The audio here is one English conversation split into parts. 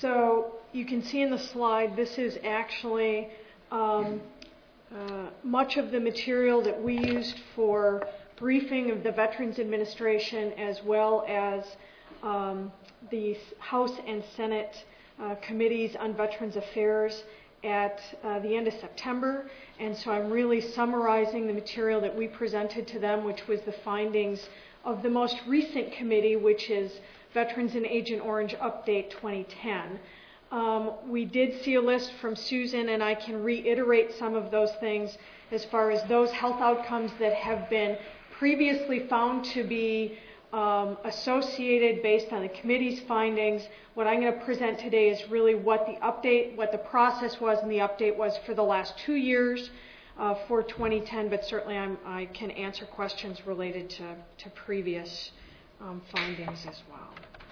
So you can see in the slide, this is actually much of the material that we used for briefing of the Veterans Administration, as well as the House and Senate committees on Veterans Affairs at the end of September. And so I'm really summarizing the material that we presented to them, which was the findings of the most recent committee, which is Veterans and Agent Orange Update 2010. We did see a list from Susan, and I can reiterate some of those things as far as those health outcomes that have been previously found to be associated based on the committee's findings. What I'm going to present today is really what the process was and the update was for the last 2 years for 2010, but certainly I can answer questions related to previous findings as well.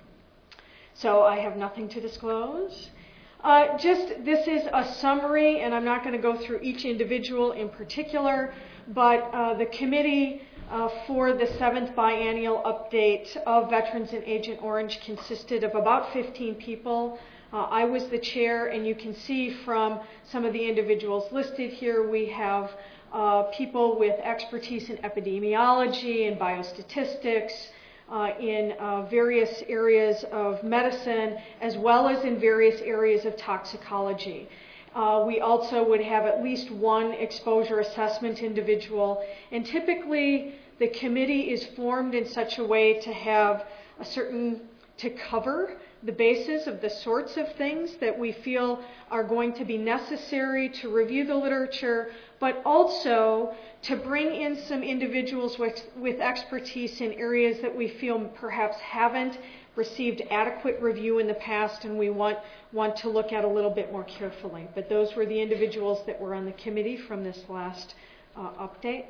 So I have nothing to disclose. This is a summary, and I'm not going to go through each individual in particular, but the committee for the 7th biennial update of Veterans and Agent Orange consisted of about 15 people. I was the chair, and you can see from some of the individuals listed here, we have people with expertise in epidemiology and biostatistics, in various areas of medicine, as well as in various areas of toxicology. We also would have at least one exposure assessment individual, and typically the committee is formed in such a way to have to cover the basis of the sorts of things that we feel are going to be necessary to review the literature, but also to bring in some individuals with expertise in areas that we feel perhaps haven't received adequate review in the past and we want to look at a little bit more carefully. But those were the individuals that were on the committee from this last update.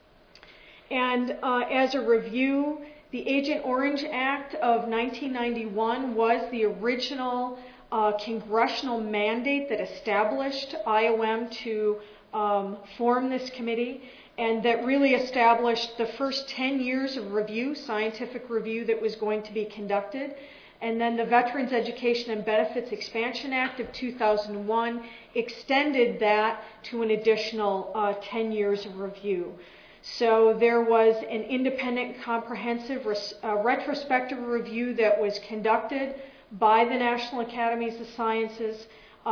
And as a review, the Agent Orange Act of 1991 was the original congressional mandate that established IOM to form this committee, and that really established the first 10 years of review, scientific review that was going to be conducted. And then the Veterans Education and Benefits Expansion Act of 2001 extended that to an additional 10 years of review. So there was an independent, comprehensive, retrospective review that was conducted by the National Academies of Sciences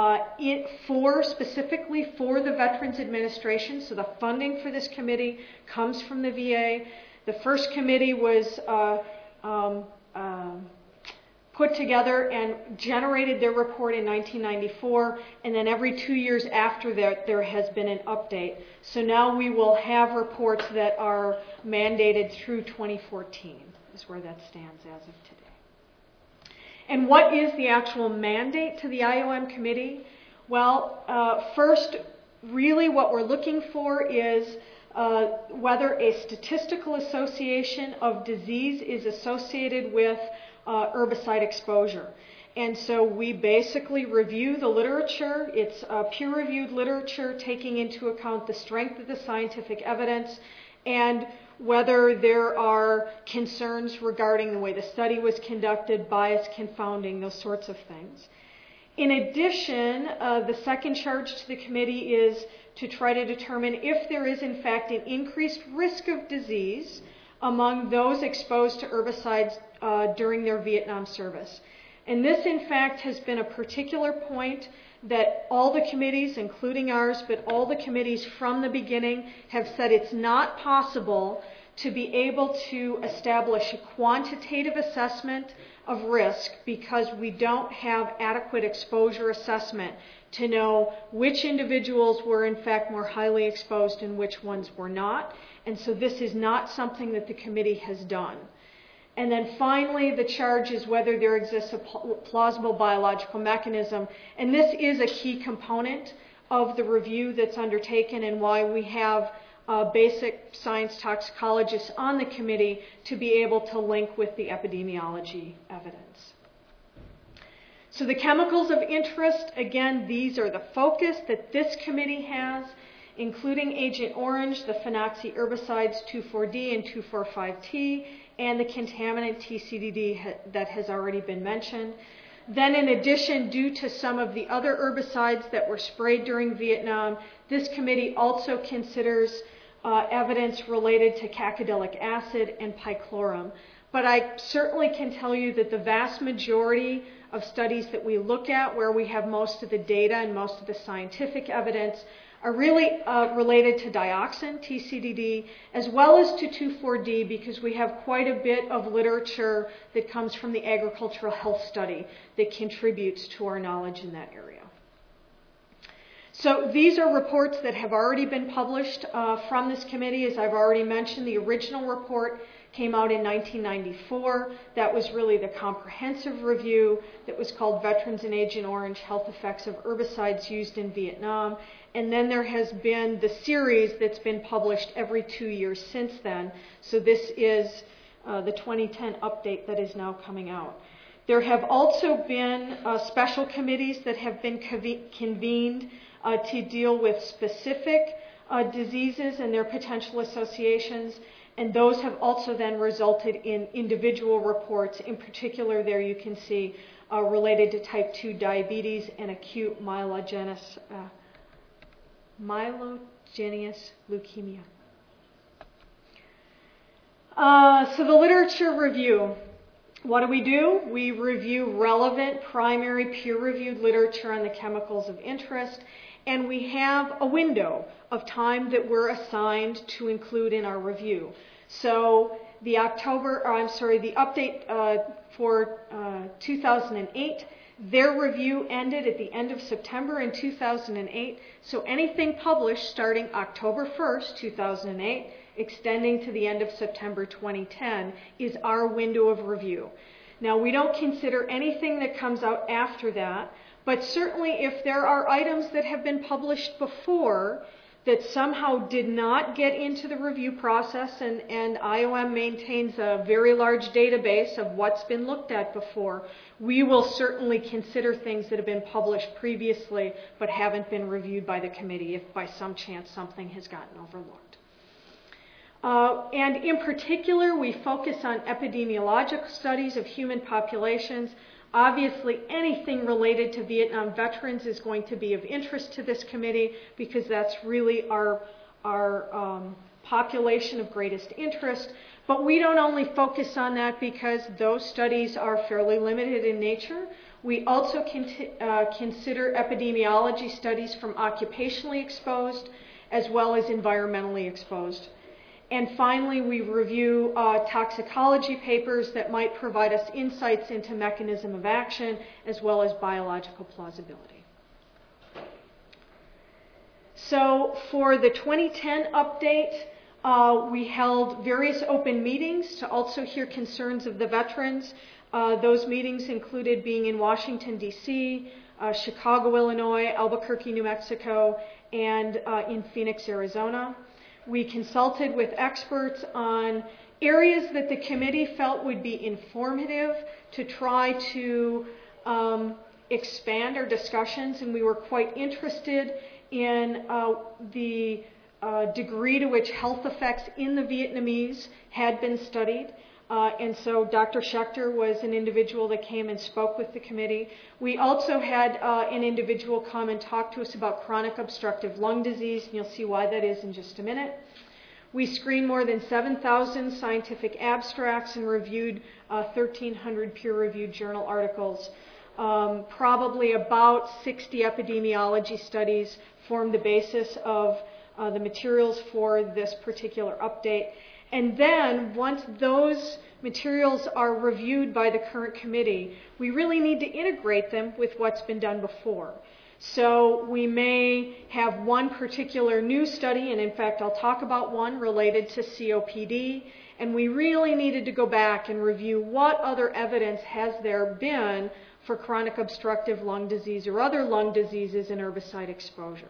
specifically for the Veterans Administration. So the funding for this committee comes from the VA. The first committee was put together and generated their report in 1994, and then every 2 years after that there has been an update. So now we will have reports that are mandated through 2014 is where that stands as of today. And what is the actual mandate to the IOM committee? Well, first, really what we're looking for is whether a statistical association of disease is associated with herbicide exposure. And so we basically review the literature. It's peer-reviewed literature taking into account the strength of the scientific evidence and whether there are concerns regarding the way the study was conducted, bias confounding, those sorts of things. In addition, the second charge to the committee is to try to determine if there is in fact an increased risk of disease among those exposed to herbicides during their Vietnam service. And this in fact has been a particular point that all the committees, including ours, but all the committees from the beginning have said it's not possible to be able to establish a quantitative assessment of risk because we don't have adequate exposure assessment to know which individuals were in fact more highly exposed and which ones were not. And so this is not something that the committee has done. And then finally, the charge is whether there exists a plausible biological mechanism. And this is a key component of the review that's undertaken and why we have basic science toxicologists on the committee to be able to link with the epidemiology evidence. So the chemicals of interest, again, these are the focus that this committee has, including Agent Orange, the phenoxy herbicides 2,4-D and 2,4,5-T, and the contaminant TCDD that has already been mentioned. Then in addition, due to some of the other herbicides that were sprayed during Vietnam, this committee also considers evidence related to cacodelic acid and picloram. But I certainly can tell you that the vast majority of studies that we look at, where we have most of the data and most of the scientific evidence, are really related to dioxin, TCDD, as well as to 2,4-D, because we have quite a bit of literature that comes from the agricultural health study that contributes to our knowledge in that area. So these are reports that have already been published from this committee. As I've already mentioned, the original report came out in 1994. That was really the comprehensive review that was called Veterans in Agent Orange: Health Effects of Herbicides Used in Vietnam. And then there has been the series that's been published every 2 years since then. So this is the 2010 update that is now coming out. There have also been special committees that have been convened to deal with specific diseases and their potential associations. And those have also then resulted in individual reports. In particular, there you can see related to type 2 diabetes and acute myelogenous leukemia. So the literature review. What do? We review relevant primary peer-reviewed literature on the chemicals of interest, and we have a window of time that we're assigned to include in our review. So the update for 2008, their review ended at the end of September in 2008. So anything published starting October 1st, 2008, extending to the end of September 2010, is our window of review. Now, we don't consider anything that comes out after that, but certainly if there are items that have been published before that somehow did not get into the review process, and IOM maintains a very large database of what's been looked at before, we will certainly consider things that have been published previously but haven't been reviewed by the committee if by some chance something has gotten overlooked. And in particular, we focus on epidemiologic studies of human populations. Obviously, anything related to Vietnam veterans is going to be of interest to this committee because that's really our population of greatest interest. But we don't only focus on that because those studies are fairly limited in nature. We also consider epidemiology studies from occupationally exposed as well as environmentally exposed. And finally, we review toxicology papers that might provide us insights into mechanism of action as well as biological plausibility. So for the 2010 update, we held various open meetings to also hear concerns of the veterans. Those meetings included being in Washington, D.C., Chicago, Illinois, Albuquerque, New Mexico, and in Phoenix, Arizona. We consulted with experts on areas that the committee felt would be informative to try to expand our discussions, and we were quite interested in the degree to which health effects in the Vietnamese had been studied. And so Dr. Schechter was an individual that came and spoke with the committee. We also had an individual come and talk to us about chronic obstructive lung disease, and you'll see why that is in just a minute. We screened more than 7,000 scientific abstracts and reviewed 1,300 peer-reviewed journal articles. Probably about 60 epidemiology studies formed the basis of the materials for this particular update. And then, once those materials are reviewed by the current committee, we really need to integrate them with what's been done before. So we may have one particular new study, and in fact I'll talk about one related to COPD, and we really needed to go back and review what other evidence has there been for chronic obstructive lung disease or other lung diseases and herbicide exposure.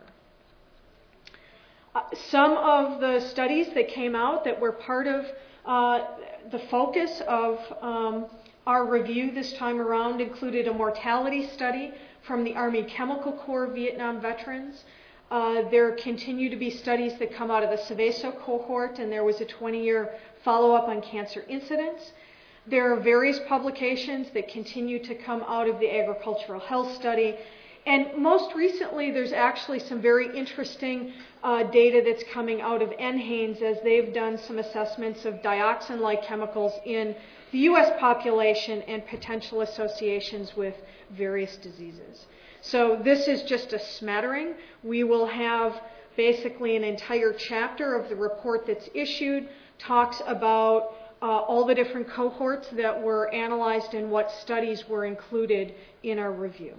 Some of the studies that came out that were part of the focus of our review this time around included a mortality study from the Army Chemical Corps Vietnam veterans. There continue to be studies that come out of the Seveso cohort, and there was a 20-year follow-up on cancer incidence. There are various publications that continue to come out of the agricultural health study. And most recently, there's actually some very interesting data that's coming out of NHANES as they've done some assessments of dioxin-like chemicals in the U.S. population and potential associations with various diseases. So this is just a smattering. We will have basically an entire chapter of the report that's issued, talks about all the different cohorts that were analyzed and what studies were included in our review.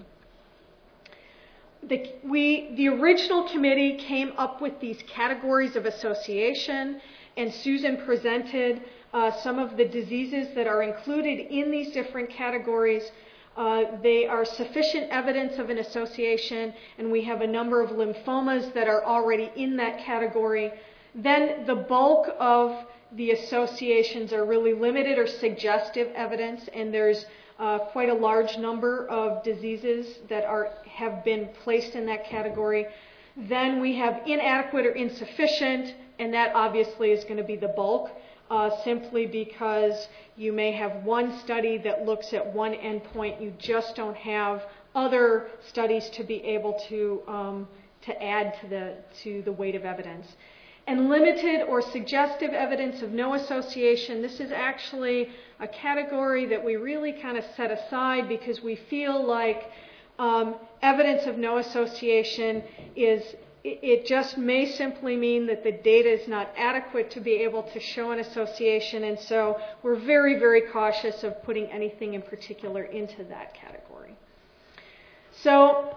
The original committee came up with these categories of association, and Susan presented some of the diseases that are included in these different categories. They are sufficient evidence of an association, and we have a number of lymphomas that are already in that category. Then the bulk of the associations are really limited or suggestive evidence, and there's quite a large number of diseases that have been placed in that category. Then we have inadequate or insufficient, and that obviously is going to be the bulk, simply because you may have one study that looks at one endpoint. You just don't have other studies to be able to add to the weight of evidence. And limited or suggestive evidence of no association. This is actually a category that we really kind of set aside because we feel like evidence of no association it just may simply mean that the data is not adequate to be able to show an association, and so we're very, very cautious of putting anything in particular into that category. So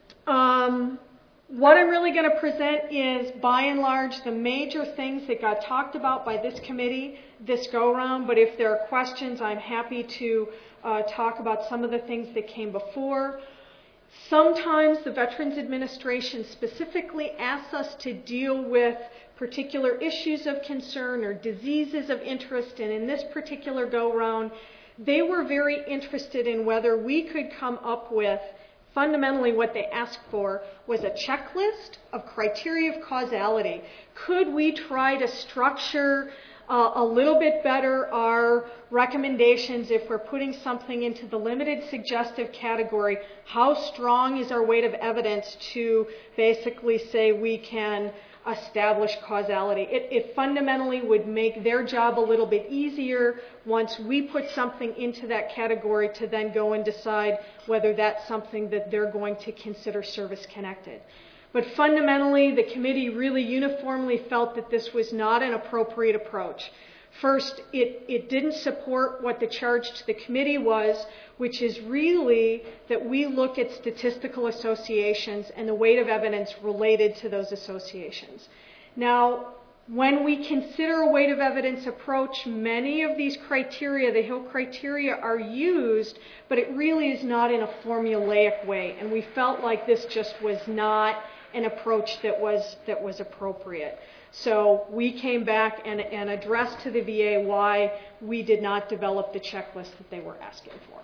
what I'm really going to present is, by and large, the major things that got talked about by this committee this go-around, but if there are questions, I'm happy to talk about some of the things that came before. Sometimes the Veterans Administration specifically asks us to deal with particular issues of concern or diseases of interest, and in this particular go-round, they were very interested in whether we could come up with, fundamentally what they asked for was a checklist of criteria of causality. Could we try to structure a little bit better our recommendations if we're putting something into the limited suggestive category? How strong is our weight of evidence to basically say we can establish causality? It fundamentally would make their job a little bit easier once we put something into that category to then go and decide whether that's something that they're going to consider service-connected. But fundamentally, the committee really uniformly felt that this was not an appropriate approach. First, it didn't support what the charge to the committee was, which is really that we look at statistical associations and the weight of evidence related to those associations. Now, when we consider a weight of evidence approach, many of these criteria, the Hill criteria, are used, but it really is not in a formulaic way. And we felt like this just was not an approach that was appropriate. So we came back and addressed to the VA why we did not develop the checklist that they were asking for.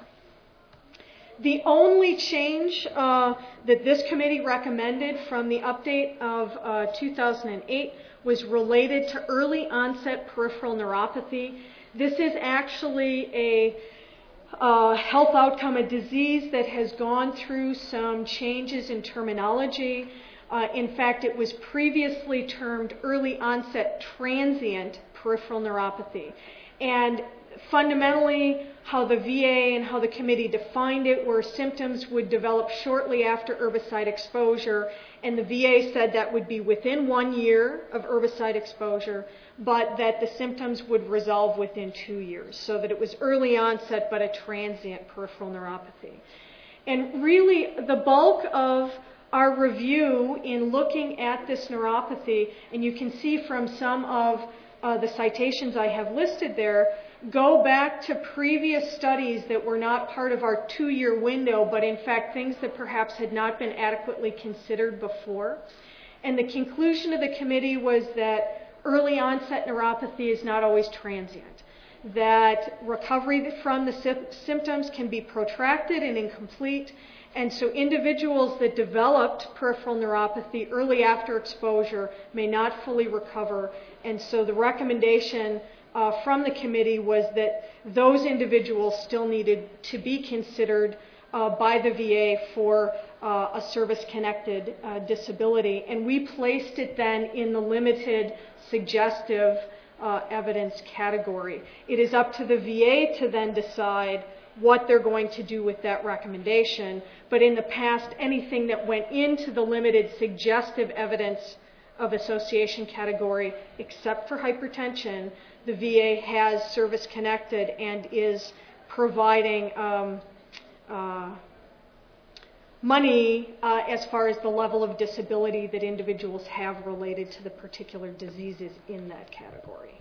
The only change that this committee recommended from the update of 2008 was related to early onset peripheral neuropathy. This is actually a health outcome, a disease that has gone through some changes in terminology. In fact, it was previously termed early onset transient peripheral neuropathy. And fundamentally, how the VA and how the committee defined it were symptoms would develop shortly after herbicide exposure, and the VA said that would be within 1 year of herbicide exposure, but that the symptoms would resolve within 2 years, so that it was early onset but a transient peripheral neuropathy. And really, the bulk of our review in looking at this neuropathy, and you can see from some of the citations I have listed there, go back to previous studies that were not part of our 2-year window, but in fact things that perhaps had not been adequately considered before. And the conclusion of the committee was that early onset neuropathy is not always transient, that recovery from the symptoms can be protracted and incomplete. And so individuals that developed peripheral neuropathy early after exposure may not fully recover. And so the recommendation from the committee was that those individuals still needed to be considered by the VA for a service-connected disability. And we placed it then in the limited suggestive evidence category. It is up to the VA to then decide what they're going to do with that recommendation. But in the past, anything that went into the limited suggestive evidence of association category, except for hypertension, the VA has service-connected and is providing money as far as the level of disability that individuals have related to the particular diseases in that category.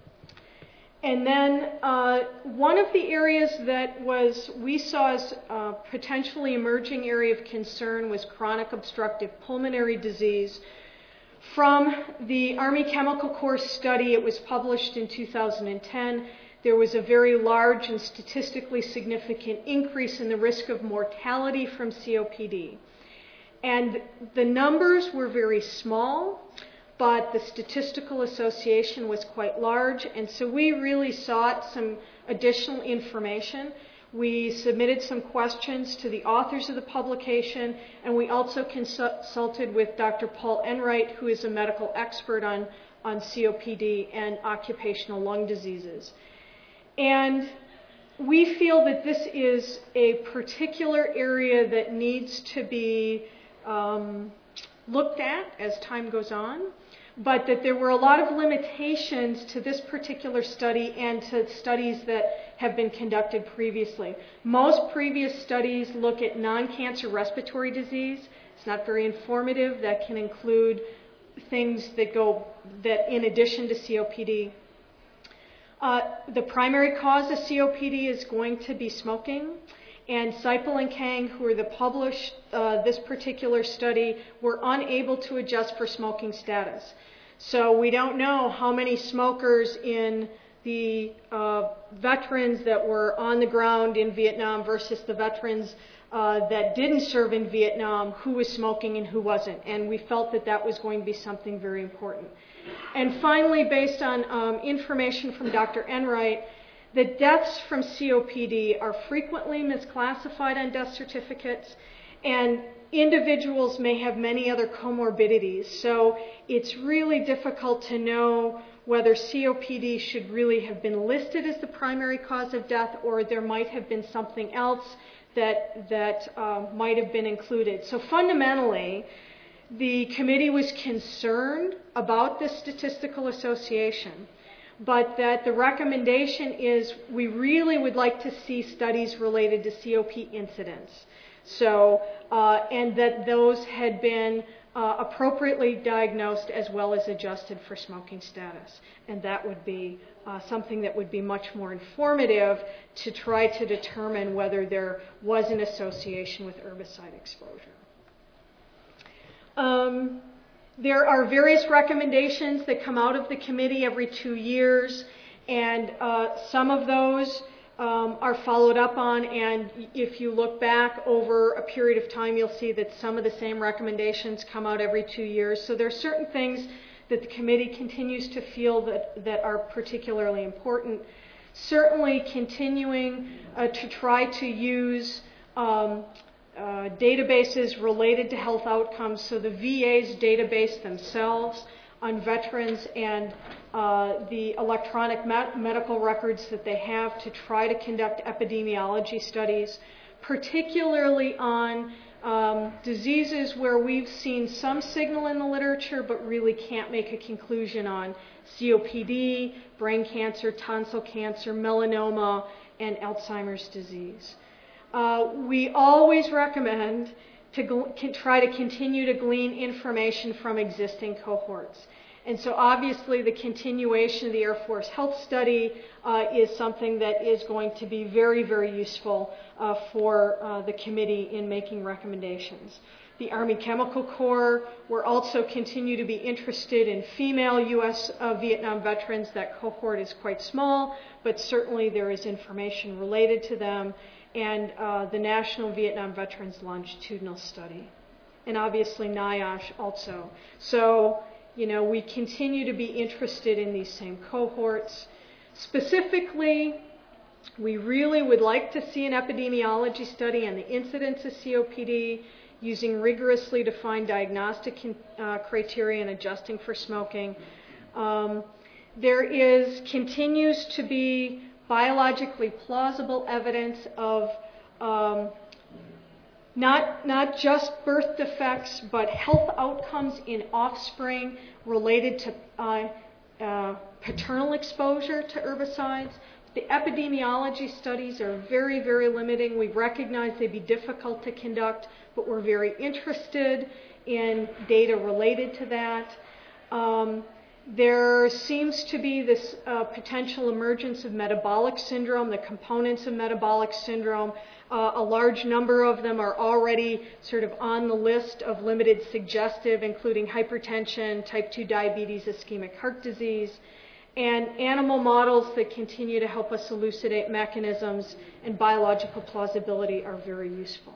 And then one of the areas that we saw as a potentially emerging area of concern was chronic obstructive pulmonary disease. From the Army Chemical Corps study, it was published in 2010, there was a very large and statistically significant increase in the risk of mortality from COPD. And the numbers were very small, but the statistical association was quite large, and so we really sought some additional information. We submitted some questions to the authors of the publication, and we also consulted with Dr. Paul Enright, who is a medical expert on COPD and occupational lung diseases. And we feel that this is a particular area that needs to be looked at as time goes on, but that there were a lot of limitations to this particular study and to studies that have been conducted previously. Most previous studies look at non-cancer respiratory disease. It's not very informative. That can include things that in addition to COPD. The primary cause of COPD is going to be smoking. And Seipel and Kang, who published this particular study, were unable to adjust for smoking status. So we don't know how many smokers in the veterans that were on the ground in Vietnam versus the veterans that didn't serve in Vietnam, who was smoking and who wasn't. And we felt that that was going to be something very important. And finally, based on information from Dr. Enright, the deaths from COPD are frequently misclassified on death certificates, and individuals may have many other comorbidities. So it's really difficult to know whether COPD should really have been listed as the primary cause of death, or there might have been something else that might have been included. So fundamentally, the committee was concerned about this statistical association, but that the recommendation is we really would like to see studies related to COPD incidence. So, and that those had been appropriately diagnosed as well as adjusted for smoking status. And that would be something that would be much more informative to try to determine whether there was an association with herbicide exposure. There are various recommendations that come out of the committee every 2 years, and some of those are followed up on, and if you look back over a period of time, you'll see that some of the same recommendations come out every 2 years. So there are certain things that the committee continues to feel that are particularly important. Certainly continuing to try to use databases related to health outcomes, so the VA's database themselves on veterans and the electronic medical records that they have to try to conduct epidemiology studies, particularly on diseases where we've seen some signal in the literature but really can't make a conclusion on: COPD, brain cancer, tonsil cancer, melanoma, and Alzheimer's disease. We always recommend to try to continue to glean information from existing cohorts. And so obviously the continuation of the Air Force Health Study is something that is going to be very, very useful for the committee in making recommendations. The Army Chemical Corps will also continue to be interested in female U.S. Vietnam veterans. That cohort is quite small, but certainly there is information related to them. And the National Vietnam Veterans Longitudinal Study. And obviously NIOSH also. So, we continue to be interested in these same cohorts. Specifically, we really would like to see an epidemiology study on the incidence of COPD using rigorously defined diagnostic criteria and adjusting for smoking. There continues to be biologically plausible evidence of not just birth defects, but health outcomes in offspring related to paternal exposure to herbicides. The epidemiology studies are very, very limiting. We recognize they'd be difficult to conduct, but we're very interested in data related to that. There seems to be this potential emergence of metabolic syndrome, the components of metabolic syndrome. A large number of them are already sort of on the list of limited suggestive, including hypertension, type 2 diabetes, ischemic heart disease, and animal models that continue to help us elucidate mechanisms and biological plausibility are very useful.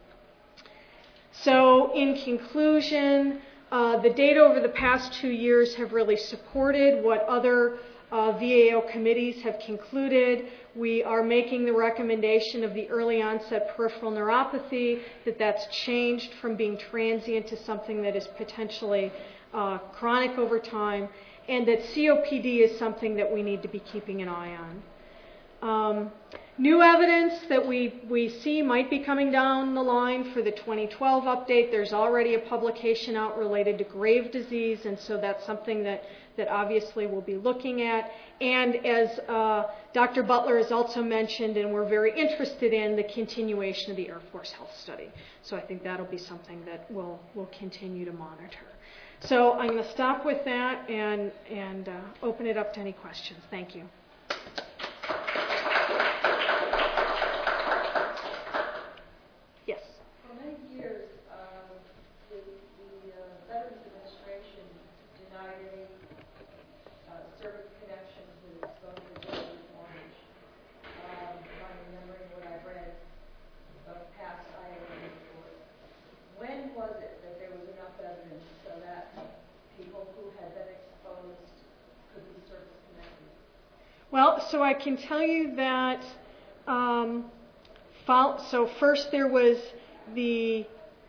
So in conclusion, the data over the past 2 years have really supported what other VAO committees have concluded. We are making the recommendation of the early onset peripheral neuropathy, that's changed from being transient to something that is potentially chronic over time, and that COPD is something that we need to be keeping an eye on. New evidence that we see might be coming down the line for the 2012 update. There's already a publication out related to Graves' disease, and so that's something that obviously we'll be looking at. And as Dr. Butler has also mentioned, and we're very interested in, the continuation of the Air Force Health Study. So I think that'll be something that we'll continue to monitor. So I'm going to stop with that and open it up to any questions. Thank you. Yes. For many years, the Veterans Administration denied any service connections with exposure to Agent Orange. I'm remembering what I read about past IOM reports. When was it that there was enough evidence so that people who had been exposed could be service connected? Well, so I can tell you that, so first there was the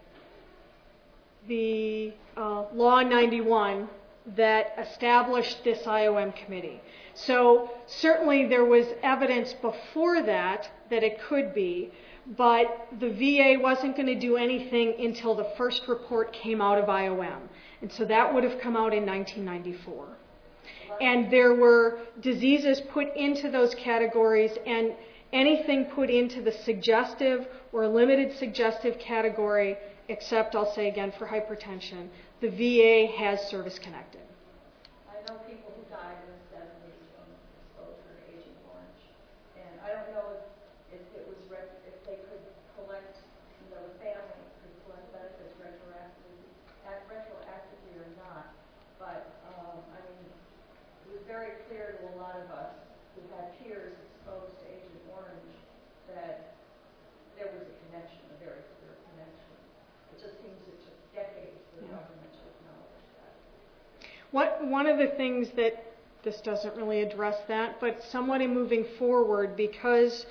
Law 91 that established this IOM committee. So certainly there was evidence before that it could be, but the VA wasn't going to do anything until the first report came out of IOM. And so that would have come out in 1994. And there were diseases put into those categories, and anything put into the suggestive or limited suggestive category, except I'll say again for hypertension, the VA has service connected. I know people who died in the 70s from exposure to Agent Orange, and I don't know if it was if they could collect, the family could collect benefits retroactively or not, but I mean, it was very clear to a lot of us who had peers exposed to Agent Orange that there was a connection, a very clear connection. It just seems it took decades for the government to acknowledge that. One of the things that, this doesn't really address that, but somewhat in moving forward, because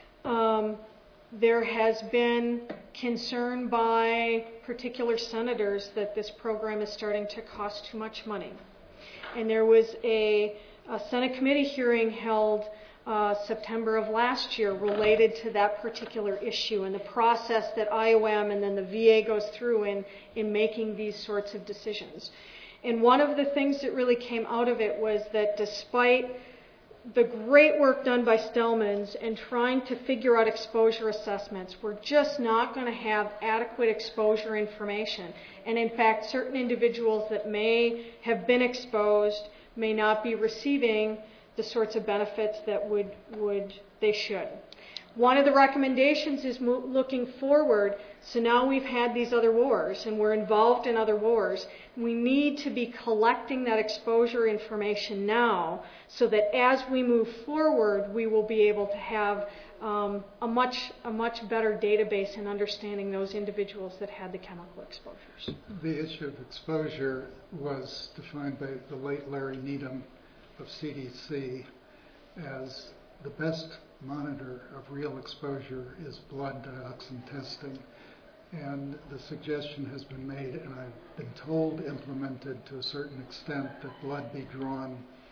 there has been concern by particular senators that this program is starting to cost too much money. And there was a Senate committee hearing held September of last year related to that particular issue and the process that IOM and then the VA goes through in making these sorts of decisions. And one of the things that really came out of it was that despite the great work done by Stellman's in trying to figure out exposure assessments, we're just not going to have adequate exposure information. And in fact, certain individuals that may have been exposed may not be receiving the sorts of benefits that they should. One of the recommendations is looking forward. So now we've had these other wars and we're involved in other wars. We need to be collecting that exposure information now so that as we move forward, we will be able to have a much better database in understanding those individuals that had the chemical exposures. The issue of exposure was defined by the late Larry Needham of CDC, as the best monitor of real exposure is blood dioxin testing. And the suggestion has been made, and I've been told implemented to a certain extent, that blood be drawn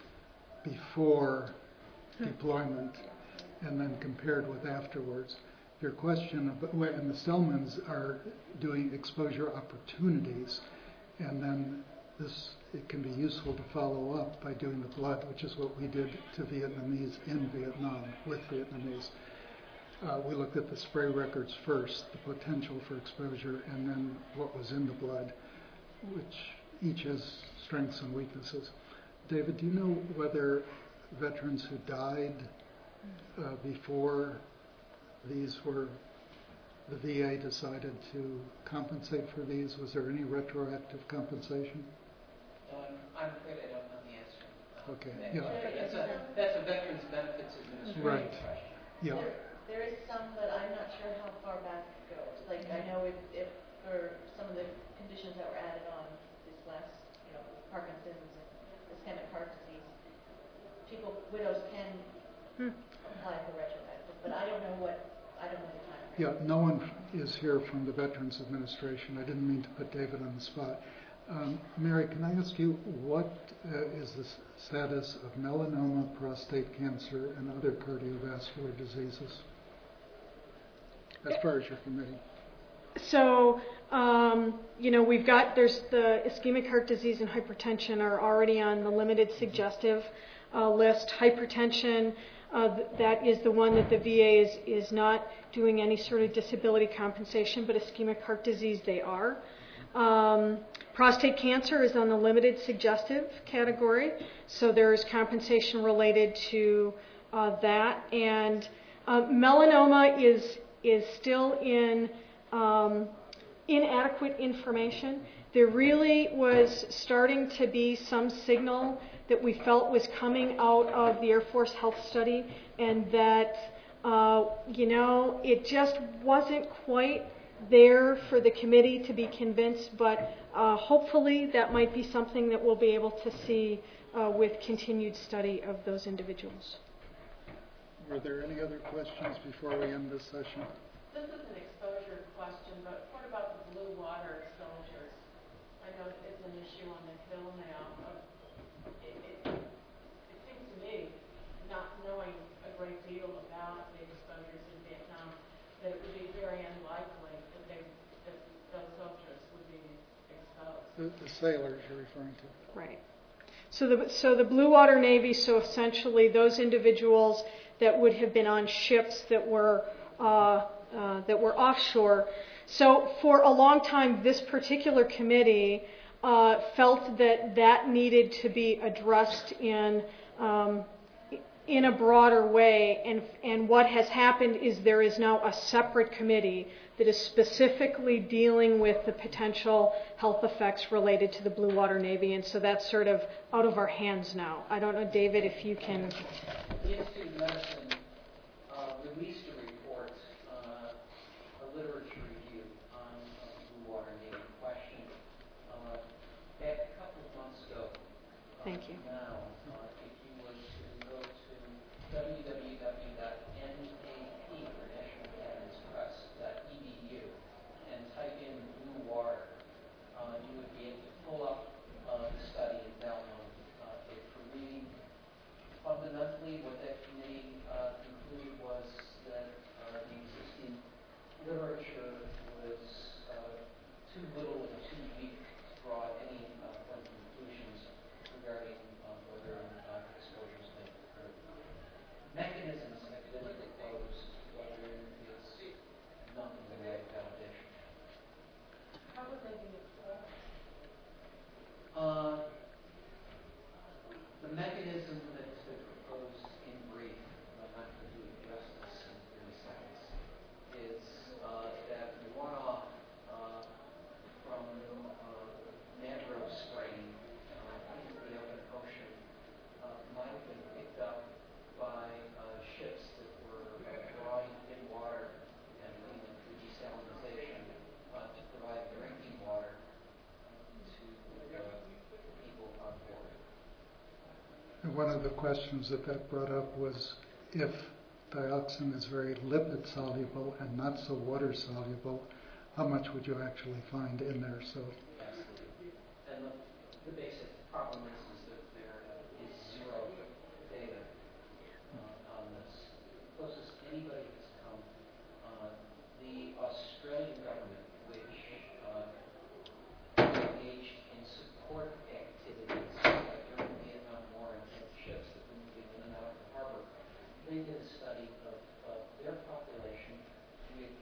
before deployment and then compared with afterwards. Your question about, and the Selmans are doing exposure opportunities, and then it can be useful to follow up by doing the blood, which is what we did to Vietnamese in Vietnam with Vietnamese. We looked at the spray records first, the potential for exposure, and then what was in the blood, which each has strengths and weaknesses. David, do you know whether veterans who died before these were, the VA decided to compensate for these? Was there any retroactive compensation? No, I'm afraid I don't know the answer. Okay. That's a Veterans Benefits Administration Right. question. Yeah. There is some, but I'm not sure how far back it goes. Like, I know if for some of the conditions that were added on this last, Parkinson's and ischemic heart disease, widows can apply for retroactive, but I don't know the time. Yeah, no one is here from the Veterans Administration. I didn't mean to put David on the spot. Mary, can I ask you, what is the status of melanoma, prostate cancer, and other cardiovascular diseases, as far as your committee? So, there's the ischemic heart disease and hypertension are already on the limited suggestive list. Hypertension, that is the one that the VA is not doing any sort of disability compensation, but ischemic heart disease they are. Prostate cancer is on the limited suggestive category, so there is compensation related to that. And melanoma is still in inadequate information. There really was starting to be some signal that we felt was coming out of the Air Force Health Study, and that, it just wasn't quite there for the committee to be convinced, but hopefully that might be something that we'll be able to see with continued study of those individuals. Were there any other questions before we end this session? This is an exposure question, but what about the blue water exposures? I know it's an issue on the Hill now. It seems to me, not knowing a great deal about the exposures in Vietnam, that it would be very unlikely that those soldiers would be exposed. The sailors you're referring to. Right. So the Blue Water Navy, so essentially those individuals that would have been on ships that were offshore. So for a long time, this particular committee felt that needed to be addressed in a broader way. And what has happened is there is now a separate committee that is specifically dealing with the potential health effects related to the Blue Water Navy. And so that's sort of out of our hands now. I don't know, David, if you can. The Institute of Medicine released a report, a literature review on Blue Water Navy question back a couple of months ago. Thank you. Now, if you were to go to www.nap, or National Academy Press.edu, and type in blue water, you would be able to pull up the study and download it for reading. Fundamentally, what that committee concluded was that the existing literature was too little and too weak to draw any firm conclusions regarding whether or not exposures may occur. Mechanisms have been proposed, whether it's nothing in the way of validation. How would they be exposed? The mechanism that has been proposed in brief, I'm not going to do it justice in 30 seconds, is that runoff from mangrove spraying into the open ocean might have been picked up by ships that were drawing in water and putting it through desalinization to provide drinking water to people on board. And one of the questions that brought up was if dioxin is very lipid soluble and not so water soluble, how much would you actually find in there? So, Absolutely. And the basic problem is that there is zero data on this. The closest anybody has come, the Australian government, which engaged in support activities during the Vietnam War and had ships that were moving in and out of the harbor, they did a study of their population, which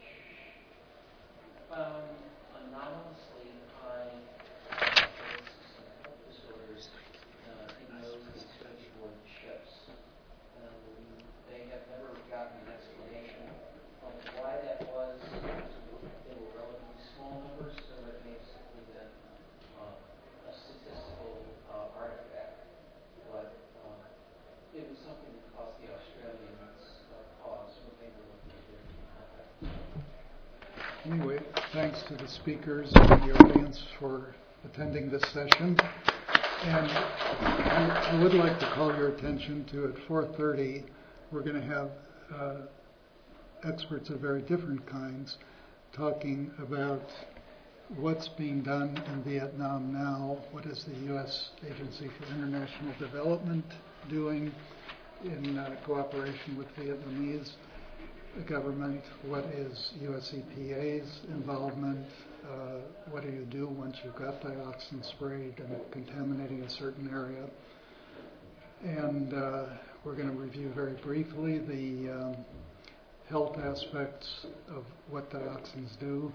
found anomalously high risks and health disorders in those that stood aboard ships. They have never gotten an explanation of why that was. They were relatively small numbers, so it may have simply been a statistical artifact. But it was something that caused the Australians pause when they were looking at their contact. anyway, thanks to the speakers and the audience for attending this session. And I would like to call your attention to at 4:30, we're going to have experts of very different kinds talking about what's being done in Vietnam now, what is the U.S. Agency for International Development doing in cooperation with Vietnamese government, what is U.S. EPA's involvement, what do you do once you've got dioxin sprayed and contaminating a certain area. And we're going to review very briefly the health aspects of what dioxins do.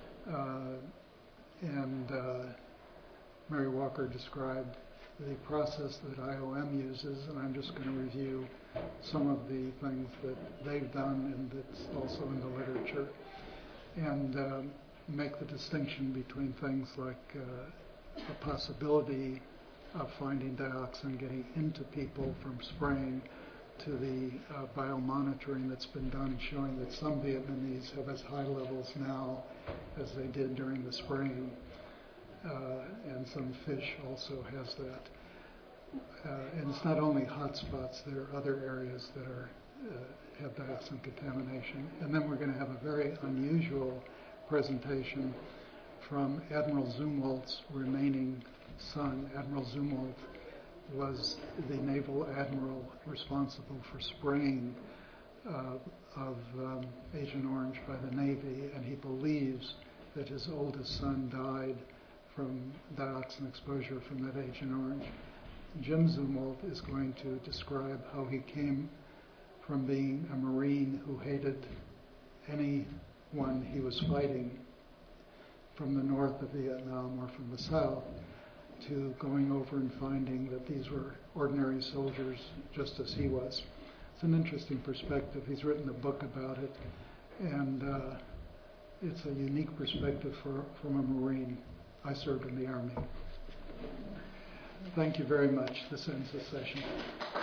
And Mary Walker described the process that IOM uses, and I'm just going to review some of the things that they've done and that's also in the literature, and make the distinction between things like a possibility of finding dioxin getting into people from spraying to the biomonitoring that's been done showing that some Vietnamese have as high levels now as they did during the spraying, and some fish also has that. And it's not only hot spots, there are other areas that are have dioxin contamination. And then we're going to have a very unusual presentation from Admiral Zumwalt's remaining son. Admiral Zumwalt was the naval admiral responsible for spraying of Agent Orange by the Navy, and he believes that his oldest son died from dioxin exposure from that Agent Orange. Jim Zumwalt is going to describe how he came from being a Marine who hated anyone he was fighting from the north of Vietnam or from the south, to going over and finding that these were ordinary soldiers just as he was. It's an interesting perspective. He's written a book about it, and it's a unique perspective from a Marine. I served in the Army. Thank you very much. This ends the session.